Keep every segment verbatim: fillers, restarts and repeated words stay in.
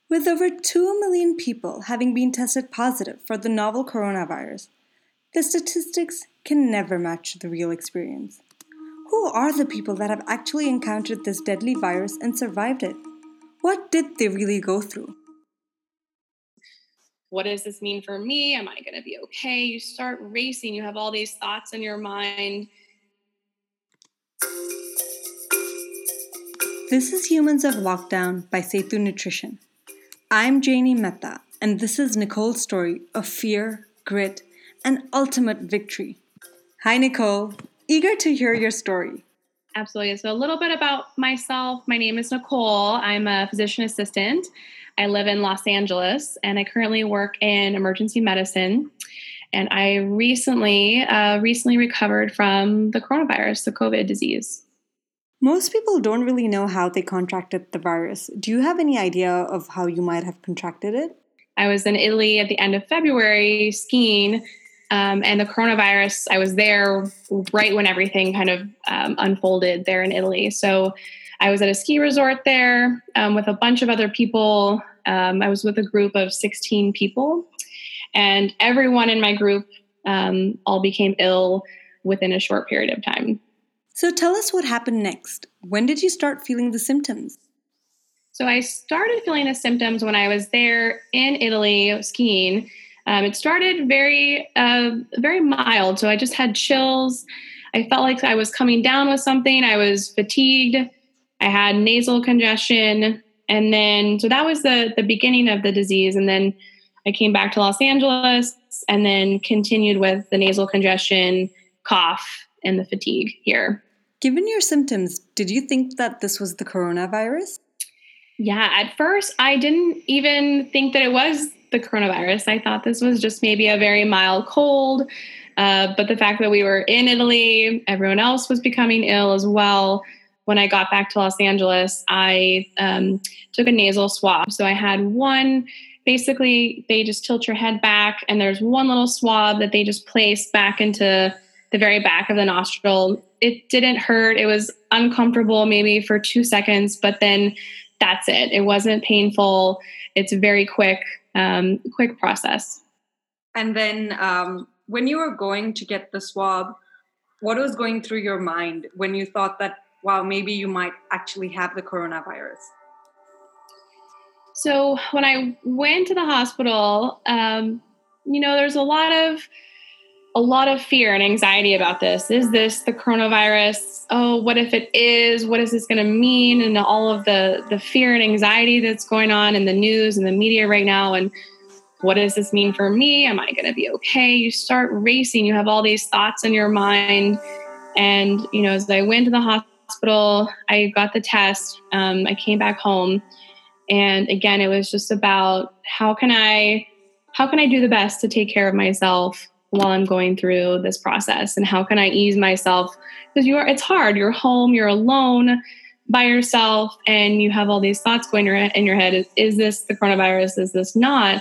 With over two million people having been tested positive for the novel coronavirus, the statistics can never match the real experience. Who are the people that have actually encountered this deadly virus and survived it? What did they really go through? What does this mean for me? Am I going to be okay? You start racing. You have all these thoughts in your mind. This is Humans of Lockdown by Setu Nutrition. I'm Janie Mehta, and this is Nicole's story of fear, grit, and ultimate victory. Hi, Nicole. Eager to hear your story. Absolutely. So a little bit about myself. My name is Nicole. I'm a physician assistant. I live in Los Angeles, and I currently work in emergency medicine. And I recently, uh, recently recovered from the coronavirus, the COVID disease. Most people don't really know how they contracted the virus. Do you have any idea of how you might have contracted it? I was in Italy at the end of February skiing, um, and the coronavirus, I was there right when everything kind of um, unfolded there in Italy. So I was at a ski resort there um, with a bunch of other people. Um, I was with a group of sixteen people, and everyone in my group um, all became ill within a short period of time. So tell us what happened next. When did you start feeling the symptoms? So I started feeling the symptoms when I was there in Italy skiing. Um, it started very, uh, very mild. So I just had chills. I felt like I was coming down with something. I was fatigued. I had nasal congestion. And then, so that was the, the beginning of the disease. And then I came back to Los Angeles and then continued with the nasal congestion, cough, and the fatigue here. Given your symptoms, did you think that this was the coronavirus? Yeah, at first I didn't even think that it was the coronavirus. I thought this was just maybe a very mild cold. Uh, but the fact that we were in Italy, everyone else was becoming ill as well. When I got back to Los Angeles, I um, took a nasal swab. So I had one, basically they just tilt your head back and there's one little swab that they just place back into the very back of the nostril. It didn't hurt. It was uncomfortable maybe for two seconds, but then that's it. It wasn't painful. It's a very quick, um, quick process. And then um, when you were going to get the swab, what was going through your mind when you thought that, wow, maybe you might actually have the coronavirus? So when I went to the hospital, um, you know, there's a lot of a lot of fear and anxiety about this. Is this the coronavirus? Oh, what if it is? What is this going to mean? And all of the, the fear and anxiety that's going on in the news and the media right now. And what does this mean for me? Am I going to be okay? You start racing. You have all these thoughts in your mind. And, you know, as I went to the hospital, I got the test. Um, I came back home. And again, it was just about how can I, how can I do the best to take care of myself while I'm going through this process, and how can I ease myself? Because you are, it's hard. You're home, you're alone by yourself, and you have all these thoughts going in your head. Is, is this the coronavirus? Is this not?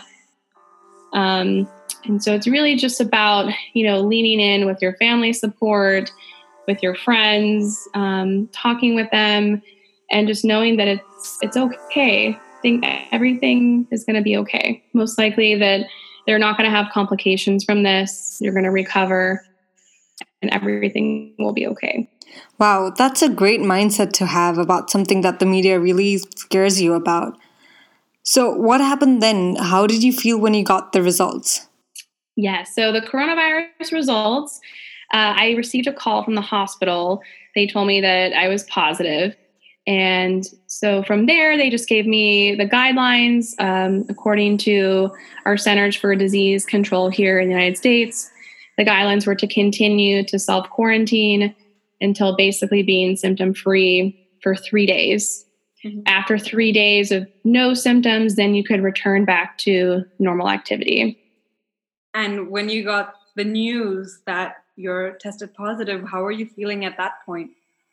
Um, and so it's really just about, you know, leaning in with your family support, with your friends, um, talking with them, and just knowing that it's, it's okay. I think everything is going to be okay. Most likely that they're not going to have complications from this. You're going to recover and everything will be okay. Wow, that's a great mindset to have about something that the media really scares you about. So what happened then? How did you feel when you got the results? Yeah, so the coronavirus results, uh, I received a call from the hospital. They told me that I was positive. And so from there, they just gave me the guidelines um, according to our Centers for Disease Control here in the United States. The guidelines were to continue to self-quarantine until basically being symptom-free for three days. Mm-hmm. After three days of no symptoms, then you could return back to normal activity. And when you got the news that you're tested positive, how are you feeling at that point?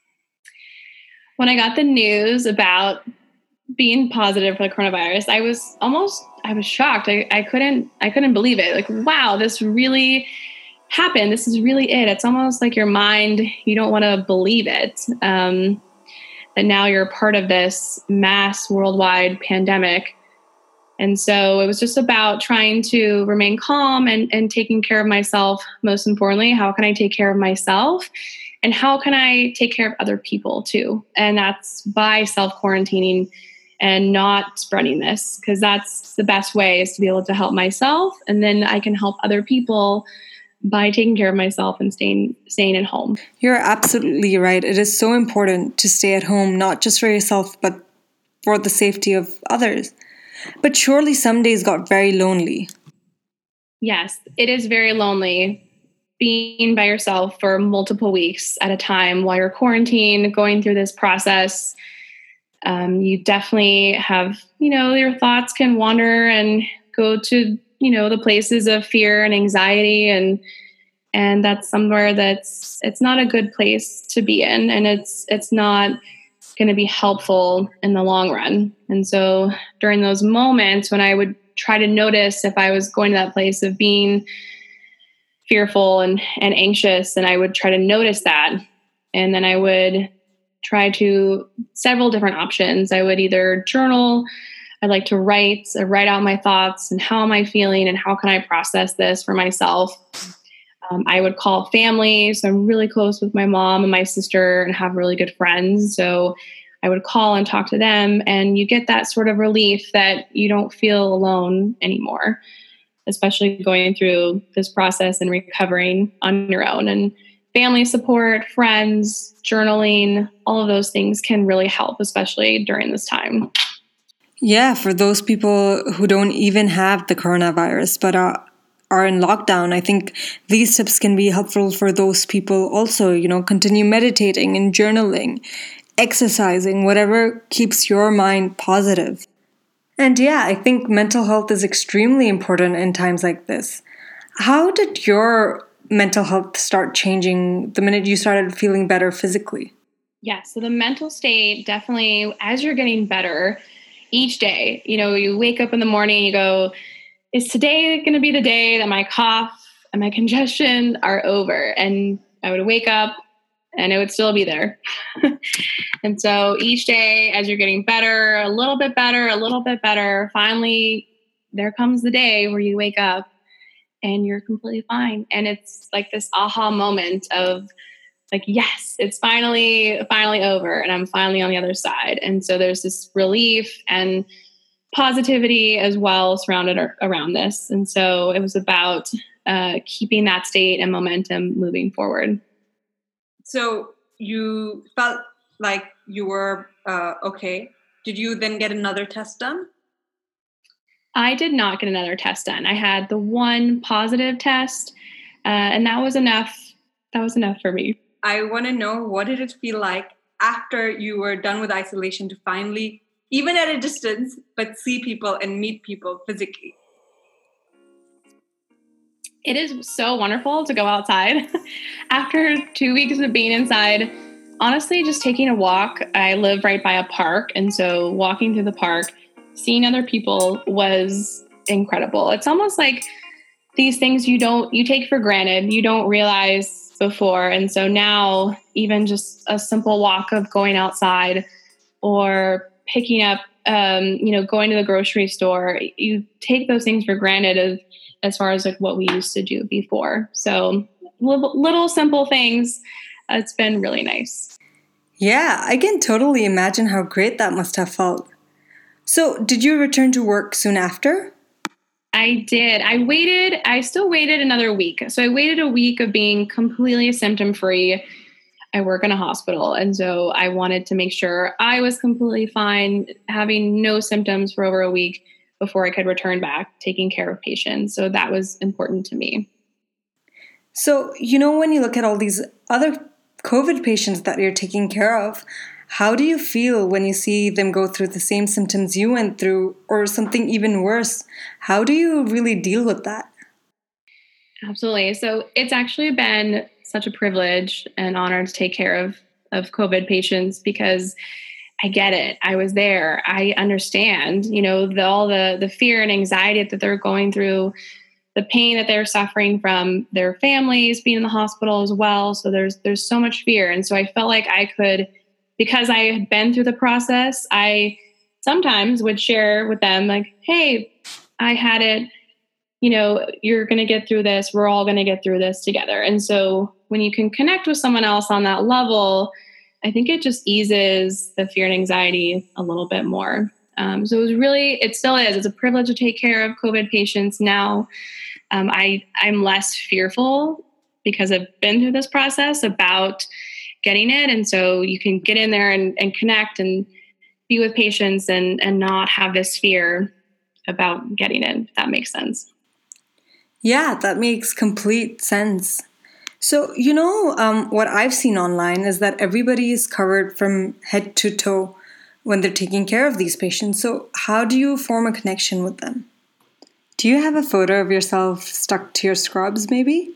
When I got the news about being positive for the coronavirus, I was almost, I was shocked. I, I couldn't, I couldn't believe it. Like, wow, this really happened. This is really it. It's almost like your mind, you don't want to believe it. Um, that now you're part of this mass worldwide pandemic. And so it was just about trying to remain calm and, and taking care of myself. Most importantly, how can I take care of myself? And how can I take care of other people too? And that's by self-quarantining and not spreading this, because that's the best way, is to be able to help myself. And then I can help other people by taking care of myself and staying staying at home. You're absolutely right. It is so important to stay at home, not just for yourself, but for the safety of others. But surely some days got very lonely. Yes, it is very lonely being by yourself for multiple weeks at a time while you're quarantined, going through this process. Um, you definitely have, you know, your thoughts can wander and go to, you know, the places of fear and anxiety, and and that's somewhere that's it's not a good place to be in, and it's it's not going to be helpful in the long run. And so during those moments when I would try to notice if I was going to that place of being fearful and, and anxious, and I would try to notice that, and then I would try to several different options. I would either journal, I'd like to write, uh, write out my thoughts and how am I feeling and how can I process this for myself. Um, I would call family. So I'm really close with my mom and my sister and have really good friends. So I would call and talk to them, and you get that sort of relief that you don't feel alone anymore, especially going through this process and recovering on your own. And family support, friends, journaling, all of those things can really help, especially during this time. Yeah, for those people who don't even have the coronavirus but are, are in lockdown, I think these tips can be helpful for those people also. You know, continue meditating and journaling, exercising, whatever keeps your mind positive. And yeah, I think mental health is extremely important in times like this. How did your mental health start changing the minute you started feeling better physically? Yeah, so the mental state definitely, as you're getting better each day, you know, you wake up in the morning, you go, is today going to be the day that my cough and my congestion are over? And I would wake up and it would still be there. And so each day, as you're getting better, a little bit better, a little bit better, finally, there comes the day where you wake up and you're completely fine. And it's like this aha moment of like, yes, it's finally, finally over, and I'm finally on the other side. And so there's this relief and positivity as well surrounded ar- around this. And so it was about uh, keeping that state and momentum moving forward. So you felt like you were uh, okay. Did you then get another test done? I did not get another test done. I had the one positive test, uh, and that was enough. That was enough for me. I want to know, what did it feel like after you were done with isolation to finally, even at a distance, but see people and meet people physically? It is so wonderful to go outside. After two weeks of being inside, honestly, just taking a walk. I live right by a park, and so walking through the park, seeing other people was incredible. It's almost like these things you don't, you take for granted, you don't realize before. And so now even just a simple walk of going outside or picking up, um, you know, going to the grocery store, you take those things for granted as, as far as like what we used to do before. So little, little simple things. It's been really nice. Yeah, I can totally imagine how great that must have felt. So, did you return to work soon after? I did. I waited. I still waited another week. So I waited a week of being completely symptom-free. I work in a hospital, and so I wanted to make sure I was completely fine, having no symptoms for over a week before I could return back taking care of patients. So that was important to me. So, you know, when you look at all these other COVID patients that you're taking care of, how do you feel when you see them go through the same symptoms you went through, or something even worse? How do you really deal with that? Absolutely. So it's actually been such a privilege and honor to take care of, of COVID patients, because I get it. I was there. I understand, you know, the, all the, the fear and anxiety that they're going through, the pain that they're suffering from their families being in the hospital as well. So there's, there's so much fear. And so I felt like I could, because I had been through the process, I sometimes would share with them like, hey, I had it, you know, you're going to get through this. We're all going to get through this together. And so when you can connect with someone else on that level, I think it just eases the fear and anxiety a little bit more. Um, so it was really, it still is, it's a privilege to take care of COVID patients now. Um, I, I'm less fearful because I've been through this process about getting it. And so you can get in there and, and connect and be with patients and, and not have this fear about getting it, if that makes sense. Yeah, that makes complete sense. So, you know, um, what I've seen online is that everybody is covered from head to toe when they're taking care of these patients. So how do you form a connection with them? Do you have a photo of yourself stuck to your scrubs, maybe?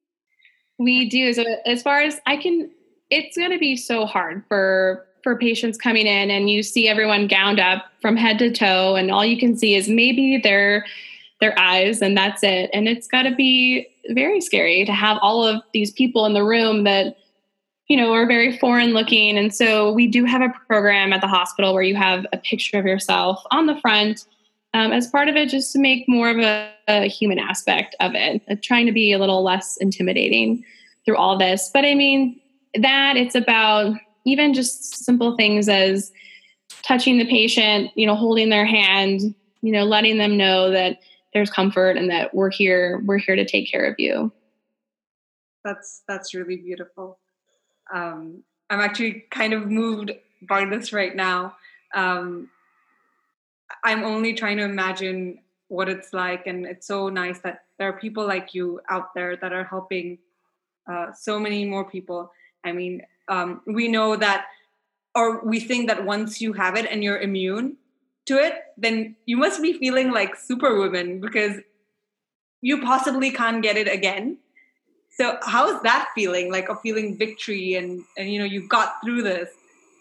We do. So as far as I can, it's going to be so hard for for patients coming in and you see everyone gowned up from head to toe and all you can see is maybe their their eyes and that's it. And it's got to be very scary to have all of these people in the room that, you know, are very foreign looking. And so we do have a program at the hospital where you have a picture of yourself on the front um, as part of it, just to make more of a, a human aspect of it, uh, trying to be a little less intimidating through all this. But I mean, that it's about even just simple things as touching the patient, you know, holding their hand, you know, letting them know that there's comfort and that we're here, we're here to take care of you. That's, that's really beautiful. Um, I'm actually kind of moved by this right now. Um, I'm only trying to imagine what it's like. And it's so nice that there are people like you out there that are helping uh, so many more people. I mean, um, we know that, or we think that once you have it and you're immune to it, then you must be feeling like superwoman because you possibly can't get it again. So how is that feeling, like of feeling victory and, and, you know, you got through this?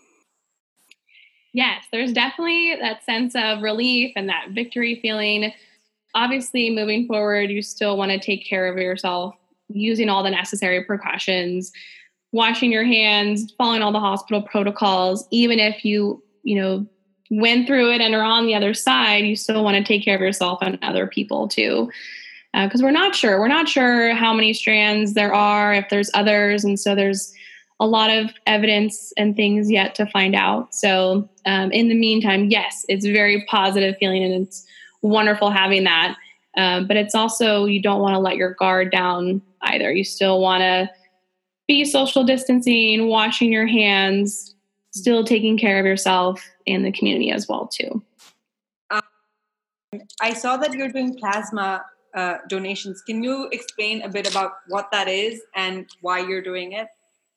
Yes, there's definitely that sense of relief and that victory feeling. Obviously, moving forward, you still want to take care of yourself using all the necessary precautions, washing your hands, following all the hospital protocols. Even if you, you know, went through it and are on the other side, you still want to take care of yourself and other people too. Because uh, we're not sure. We're not sure how many strands there are, if there's others. And so there's a lot of evidence and things yet to find out. So um, in the meantime, yes, it's a very positive feeling and it's wonderful having that. Um, but it's also, you don't want to let your guard down either. You still want to be social distancing, washing your hands, still taking care of yourself and the community as well too. Um, I saw that you're doing plasma uh, donations. Can you explain a bit about what that is and why you're doing it?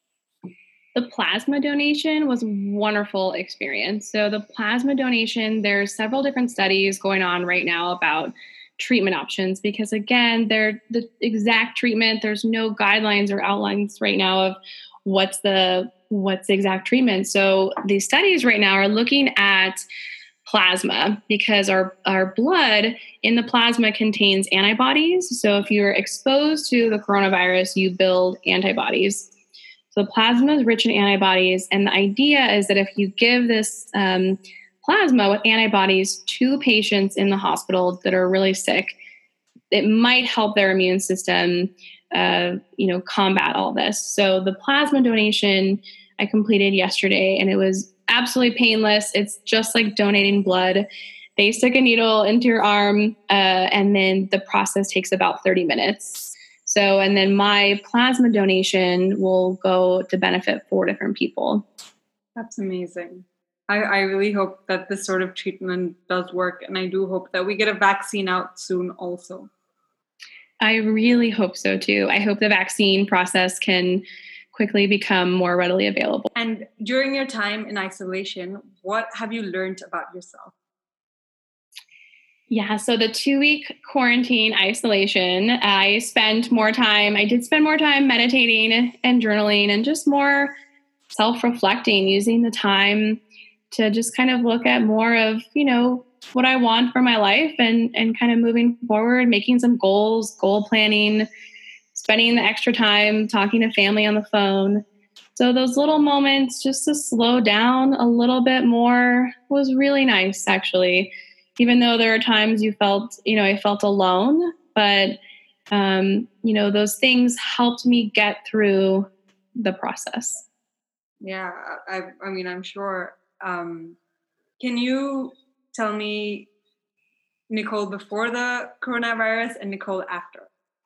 The plasma donation was a wonderful experience. So the plasma donation, there's several different studies going on right now about treatment options because again, they're the exact treatment. There's no guidelines or outlines right now of what's the what's the exact treatment. So these studies right now are looking at plasma because our, our blood in the plasma contains antibodies. So if you're exposed to the coronavirus, you build antibodies. So plasma is rich in antibodies. And the idea is that if you give this um, plasma with antibodies to patients in the hospital that are really sick, it might help their immune system, uh, you know, combat all this. So the plasma donation I completed yesterday, and it was absolutely painless. It's just like donating blood. They stick a needle into your arm, uh, and then the process takes about thirty minutes. So, and then my plasma donation will go to benefit four different people. That's amazing. I, I really hope that this sort of treatment does work. And I do hope that we get a vaccine out soon also. I really hope so too. I hope the vaccine process can quickly become more readily available. And during your time in isolation, what have you learned about yourself? Yeah, so the two-week quarantine isolation, I spent more time, I did spend more time meditating and journaling and just more self-reflecting, using the time to just kind of look at more of, you know, what I want for my life and, and kind of moving forward, making some goals, goal planning, spending the extra time talking to family on the phone. So those little moments just to slow down a little bit more was really nice, actually. Even though there are times you felt, you know, I felt alone, but, um, you know, those things helped me get through the process. Yeah, I, I mean, I'm sure. Um, can you tell me Nicole before the coronavirus and Nicole after?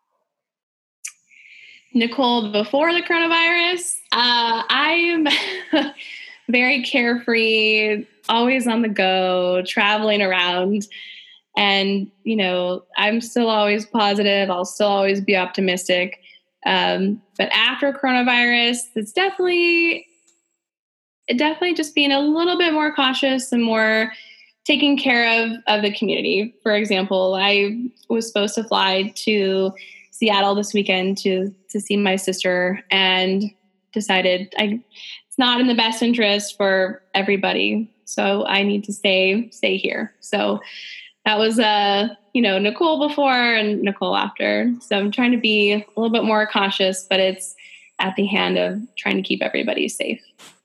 Nicole before the coronavirus, uh, I'm very carefree, always on the go, traveling around. And, you know, I'm still always positive. I'll still always be optimistic. Um, but after coronavirus, it's definitely, definitely just being a little bit more cautious and more taking care of, of the community. For example, I was supposed to fly to Seattle this weekend to, to see my sister and decided I, it's not in the best interest for everybody. So I need to stay, stay here. So that was, uh, you know, Nicole before and Nicole after. So I'm trying to be a little bit more cautious, but it's at the hand of trying to keep everybody safe.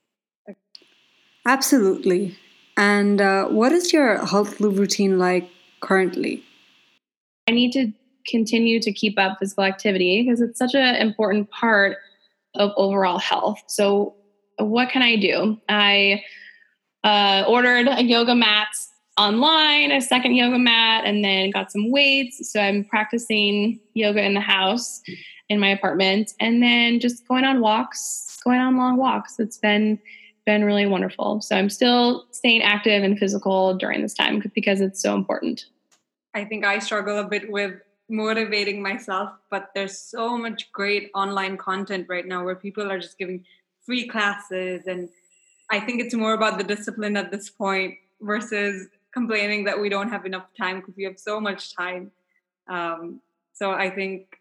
Absolutely. And uh, what is your health routine like currently? I need to continue to keep up physical activity because it's such an important part of overall health. So what can I do? I uh, ordered a yoga mat online, a second yoga mat, and then got some weights. So I'm practicing yoga in the house in my apartment, and then just going on walks, going on long walks. It's been been really wonderful. So I'm still staying active and physical during this time because it's so important. I think I struggle a bit with motivating myself, but there's so much great online content right now where people are just giving free classes. And I think it's more about the discipline at this point versus complaining that we don't have enough time because we have so much time. Um, so I think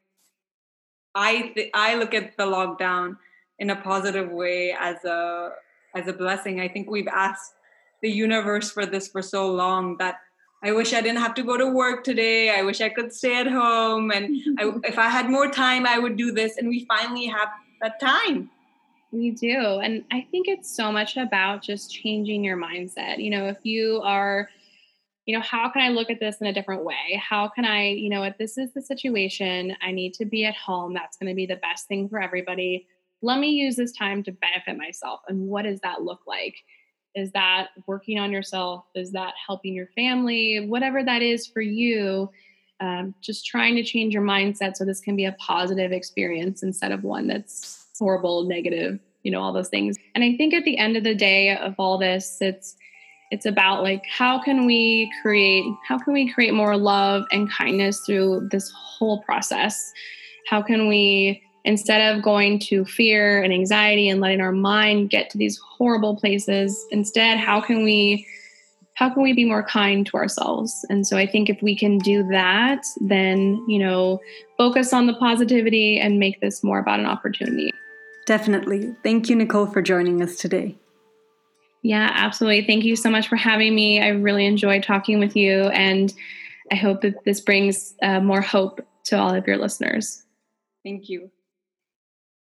I th- I look at the lockdown in a positive way as a as a blessing. I think we've asked the universe for this for so long that I wish I didn't have to go to work today. I wish I could stay at home. And I, if I had more time, I would do this. And we finally have that time. We do. And I think it's so much about just changing your mindset. You know, if you are, you know, how can I look at this in a different way? How can I, you know, if this is the situation, I need to be at home. That's going to be the best thing for everybody. Let me use this time to benefit myself. And what does that look like? Is that working on yourself? Is that helping your family? Whatever that is for you, um, just trying to change your mindset so this can be a positive experience instead of one that's horrible, negative, you know, all those things. And I think at the end of the day of all this, it's it's about like, how can we create, how can we create more love and kindness through this whole process? How can we, instead of going to fear and anxiety and letting our mind get to these horrible places, instead, how can we how can we be more kind to ourselves? And so I think if we can do that, then, you know, focus on the positivity and make this more about an opportunity. Definitely. Thank you, Nicole, for joining us today. Yeah, absolutely. Thank you so much for having me. I really enjoyed talking with you, and I hope that this brings uh, more hope to all of your listeners. Thank you.